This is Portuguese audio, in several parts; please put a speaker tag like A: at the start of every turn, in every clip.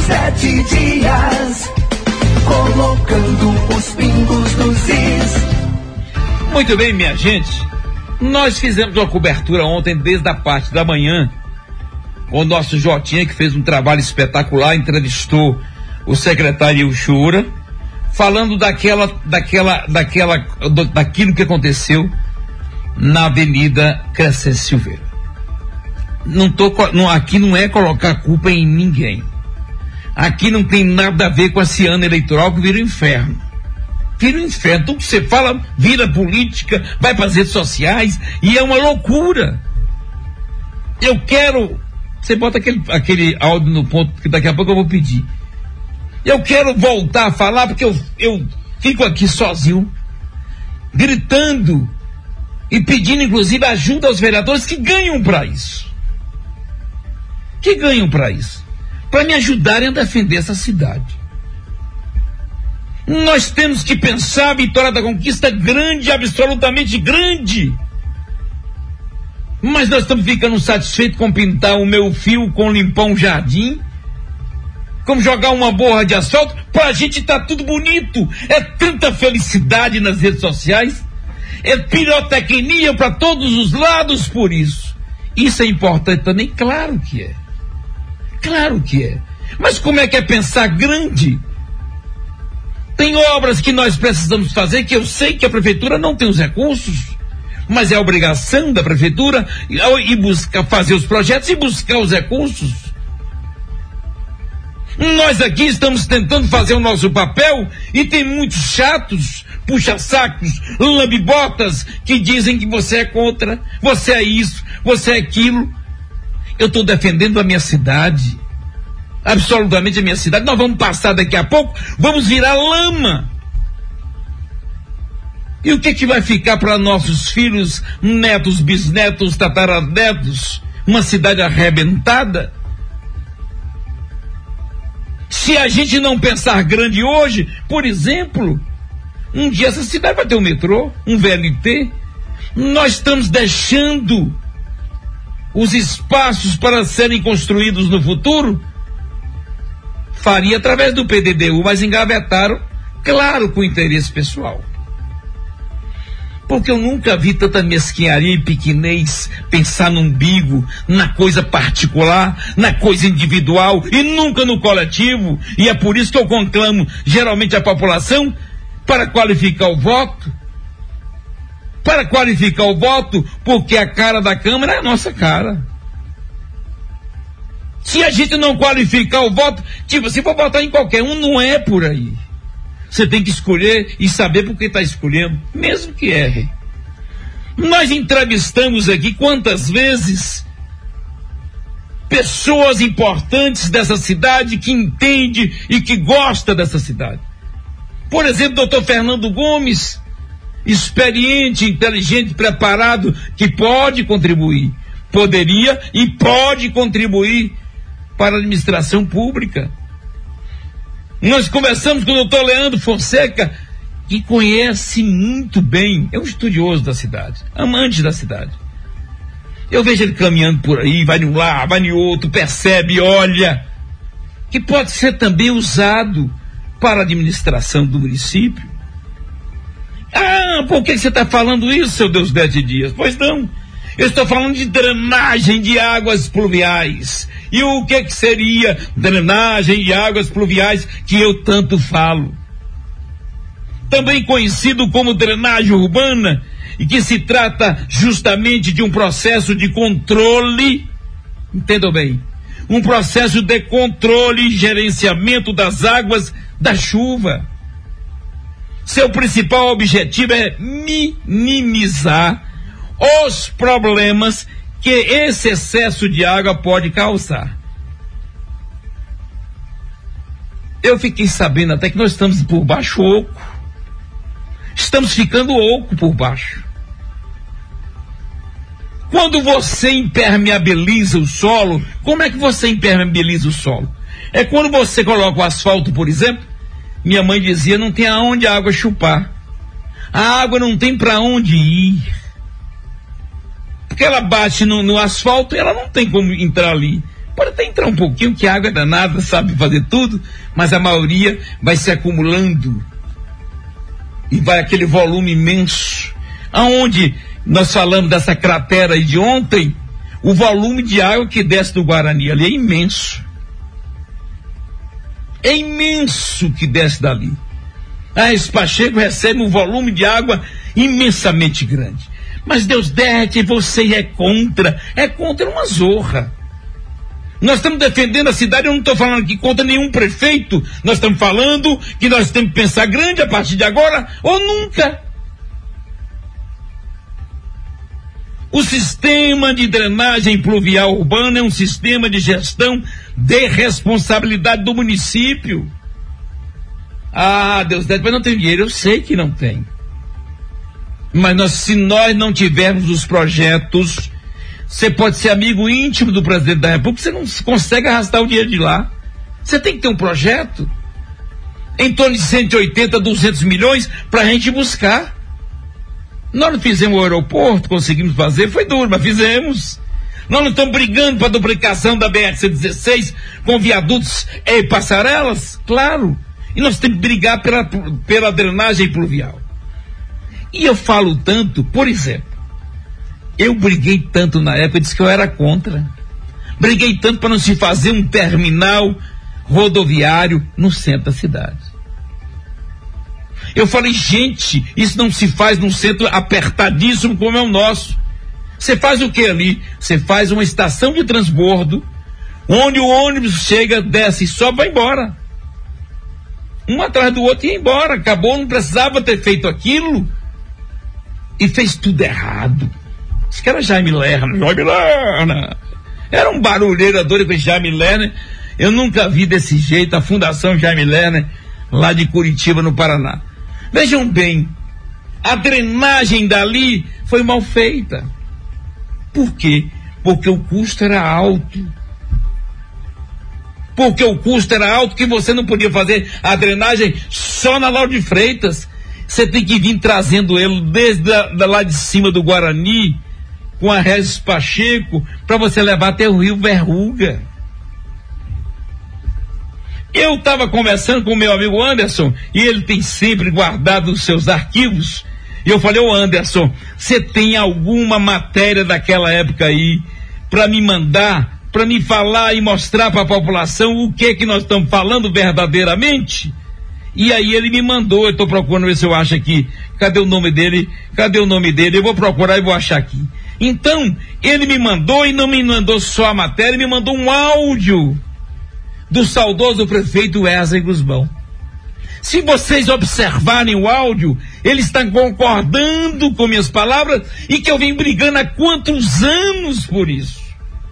A: 7 dias, colocando os pingos nos is.
B: Muito bem, minha gente, nós fizemos uma cobertura ontem desde a parte da manhã com o nosso Jotinha, que fez um trabalho espetacular, entrevistou o secretário Ushura, falando daquilo que aconteceu na Avenida Crescente Silveira. Aqui não é colocar culpa em ninguém. Aqui não tem nada a ver com esse ano eleitoral que vira um inferno. Vira um inferno. Tudo que você fala vira política, vai para as redes sociais e é uma loucura. Eu quero... Você bota aquele áudio no ponto que daqui a pouco eu vou pedir. Eu quero voltar a falar porque eu fico aqui sozinho, gritando e pedindo inclusive ajuda aos vereadores que ganham para isso. Para me ajudarem a defender essa cidade. Nós temos que pensar a Vitória da Conquista grande, absolutamente grande. Mas nós estamos ficando satisfeitos com pintar o meu fio, com limpar um jardim, como jogar uma borra de asfalto. Pra gente tá tudo bonito. É tanta felicidade nas redes sociais, é pirotecnia para todos os lados por isso. Isso é importante também? Claro que é. Mas como é que é pensar grande? Tem obras que nós precisamos fazer que eu sei que a prefeitura não tem os recursos, mas é a obrigação da prefeitura ir buscar, fazer os projetos e buscar os recursos. Nós aqui estamos tentando fazer o nosso papel e tem muitos chatos, puxa-sacos, lambibotas que dizem que você é contra, você é isso, você é aquilo. Eu estou defendendo a minha cidade, absolutamente a minha cidade. Nós vamos passar daqui a pouco, vamos virar lama. E o que vai ficar para nossos filhos, netos, bisnetos, tataranetos? Uma cidade arrebentada? Se a gente não pensar grande hoje, por exemplo, um dia essa cidade vai ter um metrô, um VLT. Nós estamos deixando os espaços para serem construídos no futuro. Faria através do PDDU, mas engavetaram, claro, com interesse pessoal. Porque eu nunca vi tanta mesquinharia e pequenez, pensar no umbigo, na coisa particular, na coisa individual e nunca no coletivo. E é por isso que eu conclamo geralmente a população para qualificar o voto. Porque a cara da Câmara é a nossa cara. Se a gente não qualificar o voto, se for votar em qualquer um, não é por aí. Você tem que escolher e saber por que está escolhendo, mesmo que erre. Nós entrevistamos aqui quantas vezes pessoas importantes dessa cidade que entende e que gosta dessa cidade. Por exemplo, doutor Fernando Gomes, experiente, inteligente, preparado, que pode contribuir, poderia e pode contribuir para a administração pública. Nós conversamos com o doutor Leandro Fonseca, que conhece muito bem, é um estudioso da cidade, amante da cidade. Eu vejo ele caminhando por aí, vai num lá, vai no outro, percebe, olha, que pode ser também usado para a administração do município. Ah, por que você está falando isso, seu Deus 10 dias? Pois não, eu estou falando de drenagem de águas pluviais. E o que seria drenagem de águas pluviais que eu tanto falo? Também conhecido como drenagem urbana, e que se trata justamente de um processo de controle, entendam bem, um processo de controle e gerenciamento das águas da chuva. Seu principal objetivo é minimizar os problemas que esse excesso de água pode causar. Eu fiquei sabendo até que nós estamos por baixo oco. Estamos ficando oco por baixo. Quando você impermeabiliza o solo, como é que você impermeabiliza o solo? É quando você coloca o asfalto, por exemplo. Minha mãe dizia, não tem aonde a água chupar. A água não tem para onde ir. Porque ela bate no asfalto e ela não tem como entrar ali. Pode até entrar um pouquinho, que a água é danada, sabe fazer tudo, mas a maioria vai se acumulando. E vai aquele volume imenso. Aonde nós falamos dessa cratera aí de ontem, o volume de água que desce do Guarani ali é imenso. É imenso que desce dali. Esse Pacheco recebe um volume de água imensamente grande. Mas Deus derrete e você é contra uma zorra. Nós estamos defendendo a cidade, eu não estou falando aqui contra nenhum prefeito, nós estamos falando que nós temos que pensar grande a partir de agora ou nunca. O sistema de drenagem pluvial urbana é um sistema de gestão de responsabilidade do município. Deus deve, mas não tem dinheiro, eu sei que não tem. Mas se nós não tivermos os projetos, você pode ser amigo íntimo do presidente da República, você não consegue arrastar o dinheiro de lá. Você tem que ter um projeto em torno de 180, 200 milhões para a gente buscar. Nós não fizemos o aeroporto, conseguimos fazer, foi duro, mas fizemos. Nós não estamos brigando para a duplicação da BR-116 com viadutos e passarelas? Claro. E nós temos que brigar pela drenagem pluvial. E eu falo tanto, por exemplo, eu briguei tanto na época, disse que eu era contra. Briguei tanto para não se fazer um terminal rodoviário no centro da cidade. Eu falei, gente, isso não se faz num centro apertadíssimo como é o nosso. Você faz o que ali? Você faz uma estação de transbordo, onde o ônibus chega, desce e sobe, vai embora. Um atrás do outro ia embora. Acabou, não precisava ter feito aquilo. E fez tudo errado. Isso que era Jaime Lerner. Era um barulheiro doido com Jaime Lerner. Eu nunca vi desse jeito a Fundação Jaime Lerner, lá de Curitiba, no Paraná. Vejam bem, a drenagem dali foi mal feita. Por quê? Porque o custo era alto. Porque o custo era alto, que você não podia fazer a drenagem só na Lauro de Freitas. Você tem que vir trazendo ele desde lá de cima do Guarani, com a Regis Pacheco, para você levar até o Rio Verruga. Eu estava conversando com o meu amigo Anderson, e ele tem sempre guardado os seus arquivos, e eu falei, Anderson, você tem alguma matéria daquela época aí para me mandar, para me falar e mostrar para a população o que nós estamos falando verdadeiramente? E aí ele me mandou, eu estou procurando ver se eu acho aqui, cadê o nome dele? Eu vou procurar e vou achar aqui. Então, ele me mandou, e não me mandou só a matéria, me mandou um áudio do saudoso prefeito Wesley Guzmão. Se vocês observarem o áudio, ele está concordando com minhas palavras, e que eu venho brigando há quantos anos por isso.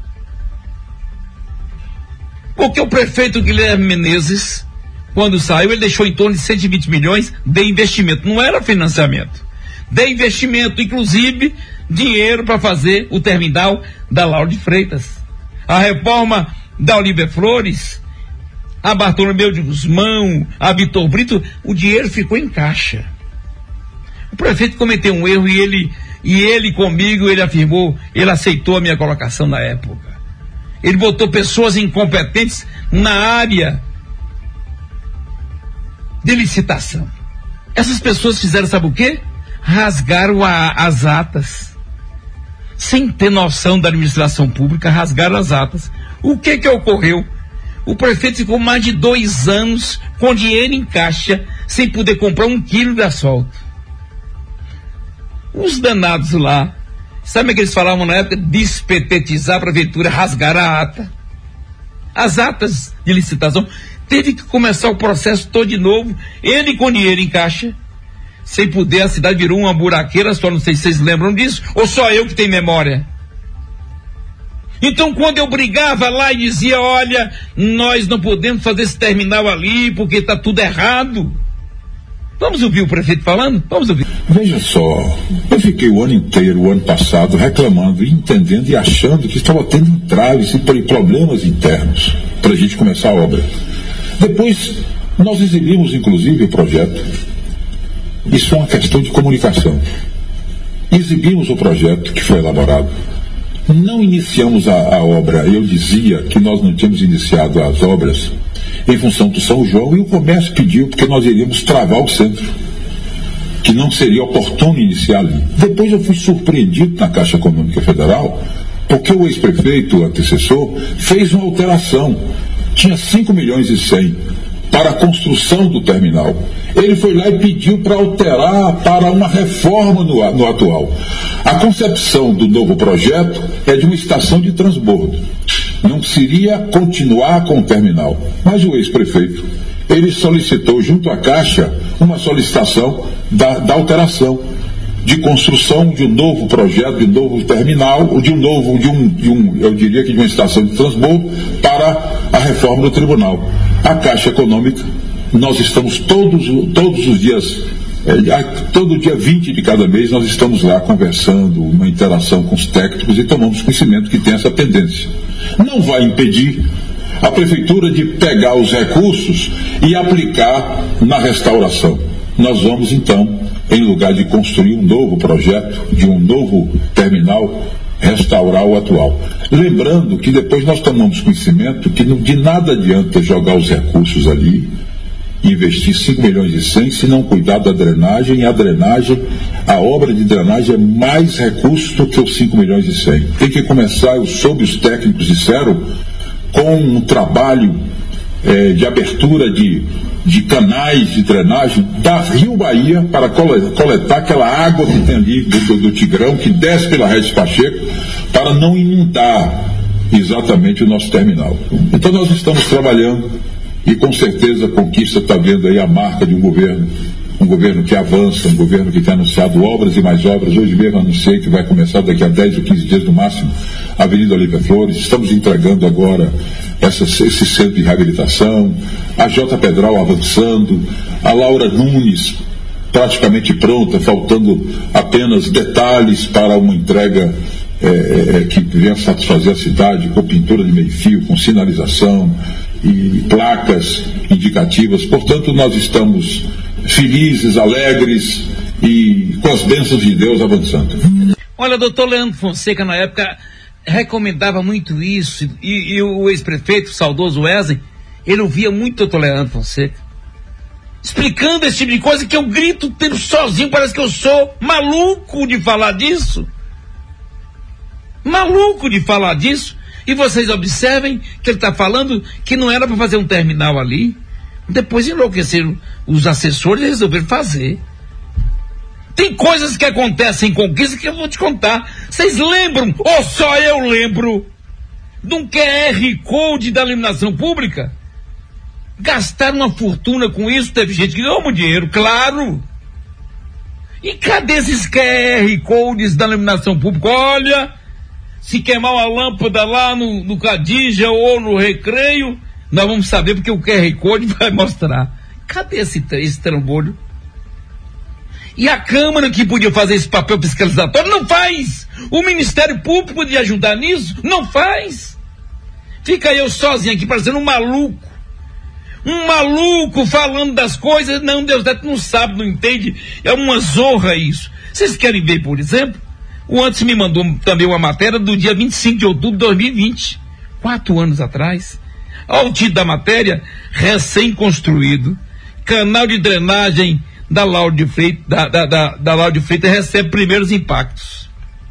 B: Porque o prefeito Guilherme Menezes, quando saiu, ele deixou em torno de 120 milhões de investimento. Não era financiamento. De investimento, inclusive, dinheiro para fazer o terminal da Lauro de Freitas. A reforma da Oliver Flores, a Bartolomeu de Guzmão, a Vitor Brito, o dinheiro ficou em caixa. O prefeito cometeu um erro e ele comigo, ele afirmou, ele aceitou a minha colocação na época. Ele botou pessoas incompetentes na área de licitação. Essas pessoas fizeram, sabe o quê? Rasgaram as atas. Sem ter noção da administração pública, rasgaram as atas. O que ocorreu? O prefeito ficou mais de 2 anos com dinheiro em caixa, sem poder comprar 1 quilo de asfalto. Os danados lá, sabe o que eles falavam na época? Despetetizar a prefeitura, rasgar a ata. As atas de licitação. Teve que começar o processo todo de novo, ele com dinheiro em caixa, sem poder, a cidade virou uma buraqueira, só não sei se vocês lembram disso, ou só eu que tenho memória. Então, quando eu brigava lá e dizia, olha, nós não podemos fazer esse terminal ali, porque está tudo errado. Vamos ouvir o prefeito falando? Vamos ouvir.
C: Veja só, eu fiquei o ano inteiro, o ano passado, reclamando, entendendo e achando que estava tendo entraves e problemas internos para a gente começar a obra. Depois, nós exibimos, inclusive, o projeto. Isso é uma questão de comunicação. Exibimos o projeto que foi elaborado. não iniciamos a obra. Eu dizia que nós não tínhamos iniciado as obras em função do São João, e o comércio pediu porque nós iríamos travar o centro, que não seria oportuno iniciar ali. Depois eu fui surpreendido na Caixa Econômica Federal, porque o ex-prefeito, o antecessor, fez uma alteração. Tinha 5 milhões e 100 para a construção do terminal. Ele foi lá e pediu para alterar para uma reforma no atual. A concepção do novo projeto é de uma estação de transbordo. Não seria continuar com o terminal. Mas o ex-prefeito, ele solicitou junto à Caixa uma solicitação da alteração, de construção de um novo projeto, de um novo terminal, eu diria que de uma estação de transbordo para a reforma do tribunal. A Caixa Econômica, nós estamos todos os dias, todo dia 20 de cada mês, nós estamos lá conversando, uma interação com os técnicos, e tomamos conhecimento que tem essa tendência. Não vai impedir a Prefeitura de pegar os recursos e aplicar na restauração. Nós vamos, então, em lugar de construir um novo projeto, de um novo terminal, restaurar o atual. Lembrando que depois nós tomamos conhecimento que de nada adianta jogar os recursos ali, investir 5 milhões e 100 se não cuidar da drenagem, e a obra de drenagem é mais recurso do que os 5 milhões e 100. Tem que começar, eu soube, os técnicos disseram, com um trabalho de abertura de canais de drenagem da Rio Bahia para coletar aquela água que tem ali do Tigrão, que desce pela Regis Pacheco, para não inundar exatamente o nosso terminal. Então nós estamos trabalhando, e com certeza a Conquista está vendo aí a marca de um governo que avança, um governo que tem anunciado obras e mais obras. Hoje mesmo anunciei que vai começar daqui a 10 ou 15 dias no máximo a Avenida Olívia Flores. Estamos entregando agora esse centro de reabilitação, a J. Pedral avançando, a Laura Nunes praticamente pronta, faltando apenas detalhes para uma entrega que venha satisfazer a cidade, com pintura de meio-fio, com sinalização e placas indicativas. Portanto, nós estamos felizes, alegres e com as bênçãos de Deus avançando.
B: Olha, doutor Leandro Fonseca, na época, recomendava muito isso, e o ex-prefeito, o saudoso Wesley, ele ouvia muito o doutor Leandro Fonseca, explicando esse tipo de coisa, que eu grito o tempo sozinho, parece que eu sou maluco de falar disso. Maluco de falar disso. E vocês observem que ele está falando que não era para fazer um terminal ali. Depois enlouqueceram os assessores e resolveram fazer. Tem coisas que acontecem em Conquista que eu vou te contar. Vocês lembram, ou só eu lembro, de um QR Code da iluminação pública? Gastaram uma fortuna com isso, teve gente que ganhou muito dinheiro, claro. E cadê esses QR Codes da iluminação pública? Olha, se queimar uma lâmpada lá no Cadija ou no Recreio, nós vamos saber, porque o QR Code vai mostrar. Cadê esse trambolho? E a Câmara, que podia fazer esse papel fiscalizatório, não faz. O Ministério Público podia ajudar nisso, não faz. Fica eu sozinho aqui parecendo um maluco. Um maluco falando das coisas. Não, Deus não sabe, não entende. É uma zorra isso. Vocês querem ver, por exemplo? O Antes me mandou também uma matéria do dia 25 de outubro de 2020, 4 anos atrás. Olha o título da matéria: recém-construído, canal de drenagem da Lauro de Freitas, da Lauro de Freitas recebe primeiros impactos.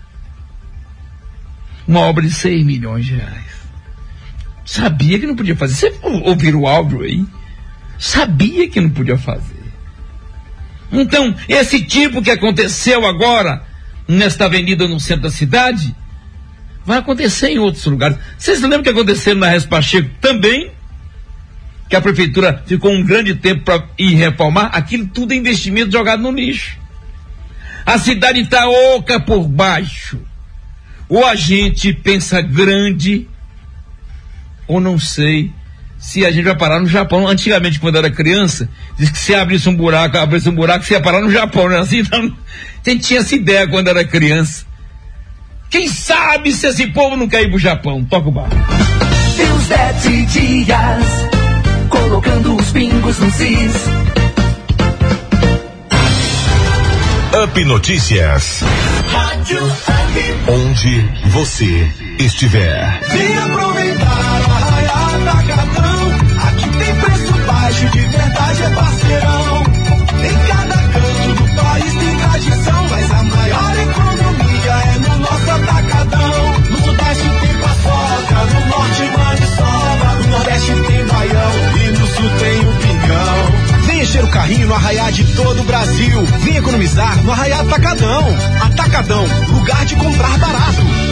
B: Uma obra de 6 milhões de reais. Sabia que não podia fazer. Você ouviu o áudio aí? Sabia que não podia fazer. Então, esse tipo que aconteceu agora nesta avenida no centro da cidade vai acontecer em outros lugares. Vocês lembram que aconteceu na Regis Pacheco também? Que a prefeitura ficou um grande tempo para ir reformar. Aquilo tudo é investimento jogado no lixo. A cidade está oca por baixo. Ou a gente pensa grande, ou não sei se a gente vai parar no Japão. Antigamente, quando era criança, diz que se abrisse um buraco, você ia parar no Japão, né? Assim, então, a gente tinha essa ideia quando era criança. Quem sabe se esse povo não quer ir pro Japão? Toca o barco.
A: Seus 7 dias, colocando os pingos nos is.
D: Up Notícias.
A: Rádio Up.
D: Onde você estiver.
A: Vem aproveitar o Arraiá Atacadão. Aqui tem preço baixo, de verdade é parceirão. Em cada canto do país tem tradição, mas a maior economia é no nosso Atacadão. No Sudeste tem paçoca, no Norte maniçoba, no Nordeste tem baião e no Sul tem o pingão.
E: Vem encher o carrinho no Arraiá de todo o Brasil. Vem economizar no Arraiá Atacadão. Atacadão, lugar de comprar barato.